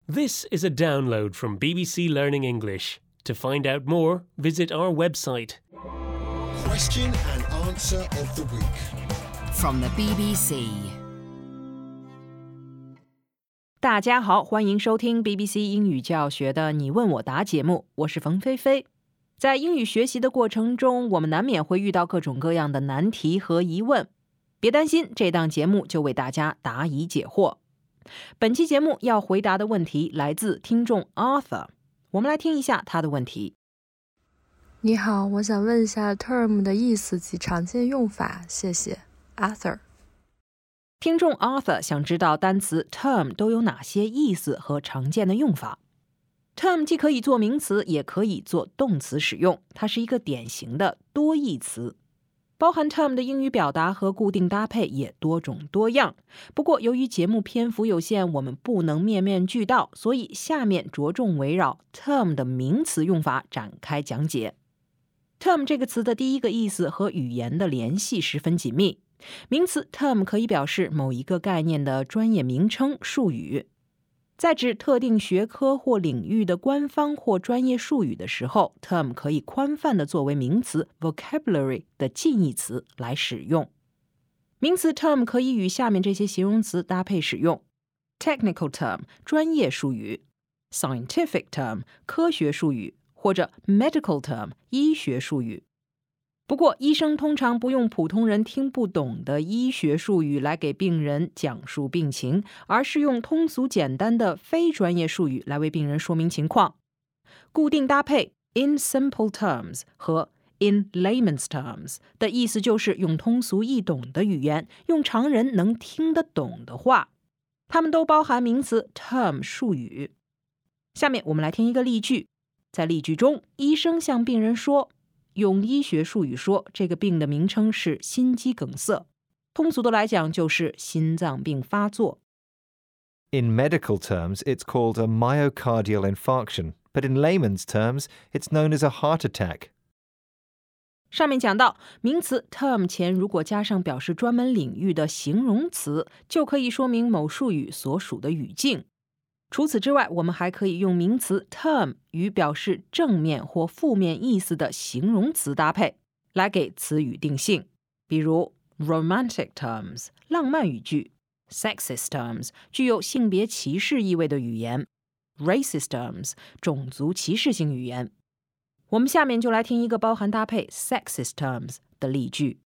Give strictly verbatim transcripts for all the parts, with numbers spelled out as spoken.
This is a download from B B C Learning English. To find out more, visit our website. Question and answer of the week. From the B B C. 大家好，欢迎收听 B B C 英语教学的你问我答节目，我是冯菲菲。在英语学习的过程中，我们难免会遇到各种各样的难题和疑问。别担心，这档节目就为大家答疑解惑。本期节目要回答的问题来自听众 Arthur， 我们来听一下他的问题。 你好，我想问一下 term 的意思及常见用法，谢谢 Arthur。 听众 Arthur 想知道单词 term 都有哪些意思和常见的用法。 term 既可以做名词，也可以做动词使用，它是一个典型的多义词。包含 term 的英语表达和固定搭配也多种多样，不过由于节目篇幅有限，我们不能面面俱到，所以下面着重围绕 term 的名词用法展开讲解。 term 这个词的第一个意思和语言的联系十分紧密。名词 term 可以表示某一个概念的专业名称、术语。在指特定学科或领域的官方或专业术语的时候， term 可以宽泛地作为名词 vocabulary 的近义词来使用。名词 term 可以与下面这些形容词搭配使用： technical term 专业术语， scientific term 科学术语，或者 medical term 医学术语。不过医生通常不用普通人听不懂的医学术语来给病人讲述病情，而是用通俗简单的非专业术语来为病人说明情况。固定搭配 in simple terms 和 in layman's terms 的意思就是用通俗易懂的语言，用常人能听得懂的话。它们都包含名词 term 术语。下面我们来听一个例句。在例句中，医生向病人说，用医学术语说，这个病的名称是心肌梗塞，通俗的来讲就是心脏病发作。 In medical terms, it's called a myocardial infarction, but in layman's terms, it's known as a heart attack. 上面讲到，名词 term 前如果加上表示专门领域的形容词，就可以说明某术语所属的语境。除此之外，我们还可以用名词 term 与表示正面或负面意思的形容词搭配，来给词语定性。比如 romantic terms 浪漫语句， sexist terms 具有性别歧视意味的语言， racist terms 种族歧视性语言。我们下面就来听一个包含搭配 sexist terms 的例句。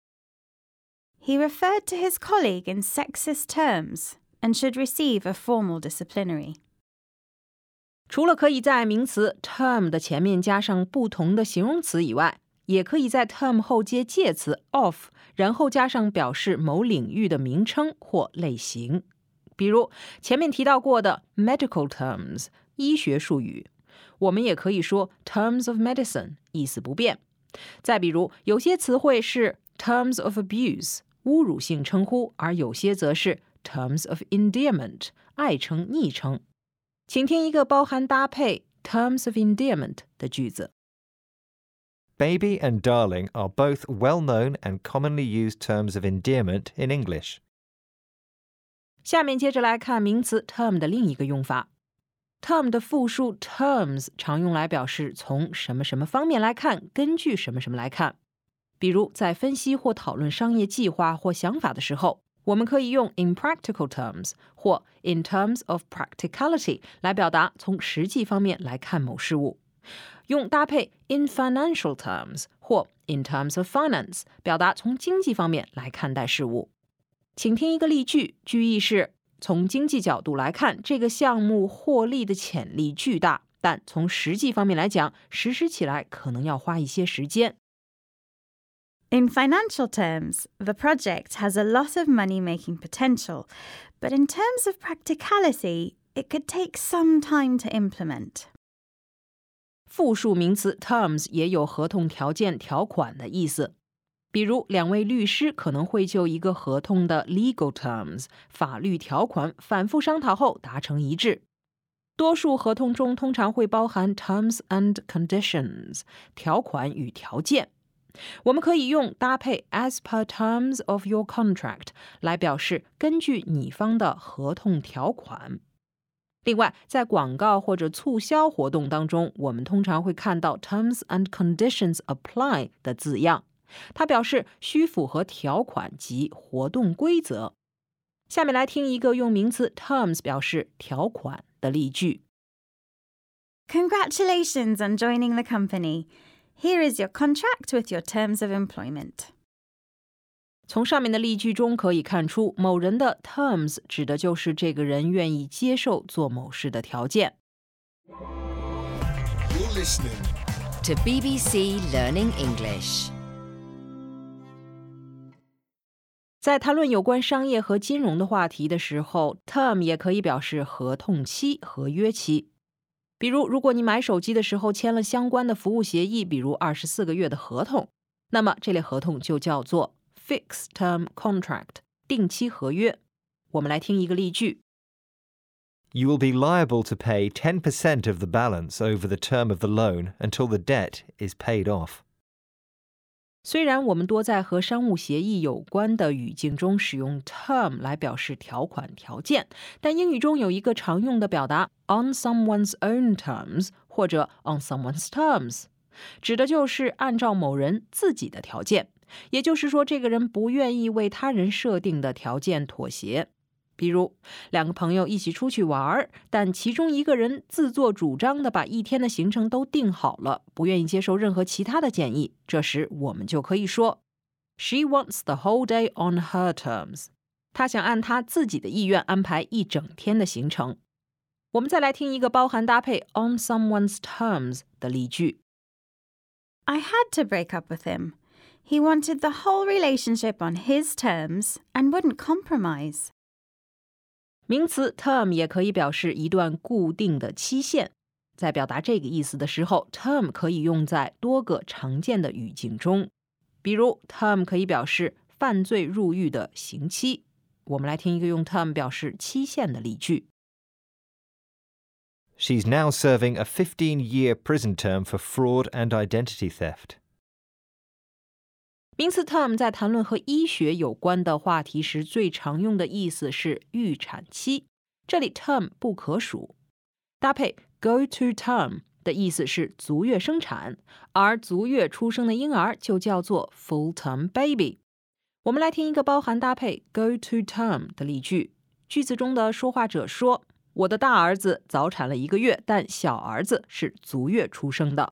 He referred to his colleague in sexist terms and should receive a formal disciplinary. 除了可以在名词 term 的前面加上不同的形容词以外，也可以在 term 后接介词 of， 然后加上表示某领域的名称或类型。比如前面提到过的 medical terms 医学术语，我们也可以说 terms of medicine 意思不变。再比如有些词汇是 terms of abuse 侮辱性称呼，而有些则是 terms of endearment 爱称昵称。请听一个包含搭配 terms of endearment 的句子。 Baby and darling are both well-known and commonly used terms of endearment in English. 下面接着来看名词 term 的另一个用法。 term 的复数 terms 常用来表示从什么什么方面来看，根据什么什么来看。比如在分析或讨论商业计划或想法的时候，我们可以用 in practical terms 或 in terms of practicality 来表达从实际方面来看某事物。用搭配 in financial terms 或 in terms of finance 表达从经济方面来看待事物。请听一个例句，句意是从经济角度来看，这个项目获利的潜力巨大，但从实际方面来讲，实施起来可能要花一些时间。 In financial terms, the project has a lot of money-making potential, but in terms of practicality, it could take some time to implement. 复数名词 terms 也有合同条件、条款的意思。比如两位律师可能会就一个合同的 legal terms 法律条款反复商讨后达成一致。多数合同中通常会包含 terms and conditions 条款与条件。我们可以用搭配 as per terms of your contract 来表示根据你方的合同条款。 另外，在广告或者促销活动当中，我们通常会看到 terms and conditions apply 的字样，它表示需符合条款及活动规则。下面来听一个用名词 terms 表示条款的例句。 Congratulations on joining the company. Here is your contract with your terms of employment. 从上面的例句中可以看出，某人的 terms 指的就是这个人愿意接受做某事的条件。 You're listening to B B C Learning English. 在谈论有关商业和金融的话题的时候， term 也可以表示合同期、合约期。比如，如果你买手机的时候签了相关的服务协议，比如二十四个月的合同，那么这类合同就叫做Fixed term contract 定期合约。我们来听一个例句。 You will be liable to pay ten percent of the balance over the term of the loan until the debt is paid off. 虽然我们多在和商务协议有关的语境中使用 term 来表示条款条件，但英语中有一个常用的表达 on someone's own terms 或者 on someone's terms， 指的就是按照某人自己的条件。也就是说，这个人不愿意为他人设定的条件妥协。比如，两个朋友一起出去玩，但其中一个人自作主张地把一天的行程都定好了，不愿意接受任何其他的建议。这时我们就可以说 She wants the whole day on her terms. 她想按她自己的意愿安排一整天的行程。我们再来听一个包含搭配 on someone's terms 的例句。 I had to break up with him.He wanted the whole relationship on his terms and wouldn't compromise. 名词 term 也可以表示一段固定的期限。在表达这个意思的时候， term 可以用在多个常见的语境中。比如 term 可以表示犯罪入狱的刑期。我们来听一个用 term 表示期限的例句。 She's now serving a fifteen-year prison term for fraud and identity theft. 名词 term 在谈论和医学有关的话题时最常用的意思是预产期，这里 term 不可数。搭配 go to term 的意思是足月生产，而足月出生的婴儿就叫做 full-term baby。我们来听一个包含搭配 go to term 的例句。句子中的说话者说，我的大儿子早产了一个月，但小儿子是足月出生的。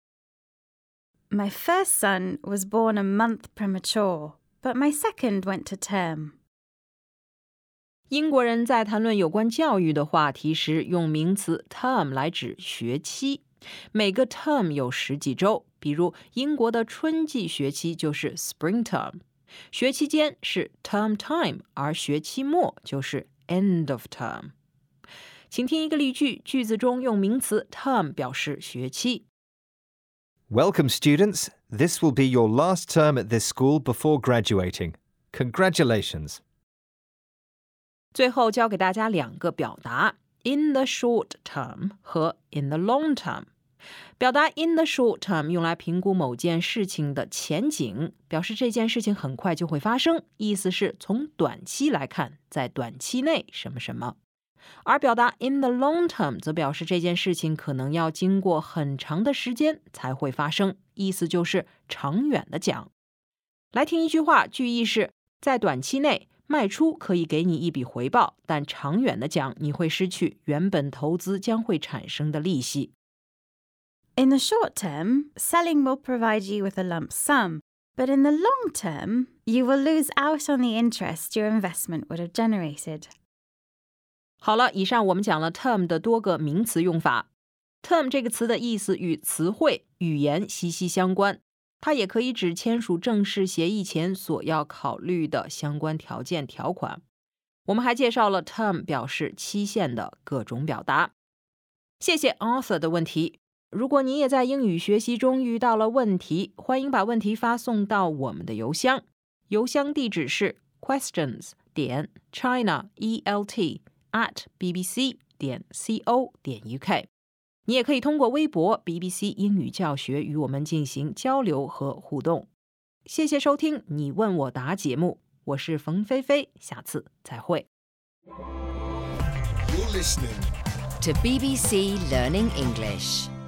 My first son was born a month premature, but my second went to term. 英国人在谈论有关教育的话题时，用名词 term 来指学期。每个 term 有十几周，比如英国的春季学期就是 spring term， 学期间是 term time， 而学期末就是 end of term。请听一个例句，句子中用名词 term 表示学期。 Welcome, students. This will be your last term at this school before graduating. Congratulations. 最后教给大家两个表达 in the short term 和 in the long term。表达 in the short term 用来评估某件事情的前景，表示这件事情很快就会发生，意思是从短期来看，在短期内什么什么。而表达 in the long term 则表示这件事情可能要经过很长的时间才会发生，意思就是长远的讲。来听一句话，句意是在短期内卖出可以给你一笔回报，但长远的讲你会失去原本投资将会产生的利息。 In the short term, selling will provide you with a lump sum, but in the long term, you will lose out on the interest your investment would have generated. 好了，以上我们讲了 term 的多个名词用法。term 这个词的意思与词汇、语言息息相关，它也可以指签署正式协议前所要考虑的相关条件条款。我们还介绍了 term 表示期限的各种表达。谢谢 Arthur 的问题。如果你也在英语学习中遇到了问题，欢迎把问题发送到我们的邮箱，邮箱地址是 questions 点 china e l t at b b c 点 co 点 u k。 你也可以通过微博 B B C 英语教学与我们进行交流和互动。谢谢收听你问我答节目，我是冯菲菲，下次再会。 You're listening to B B C Learning English.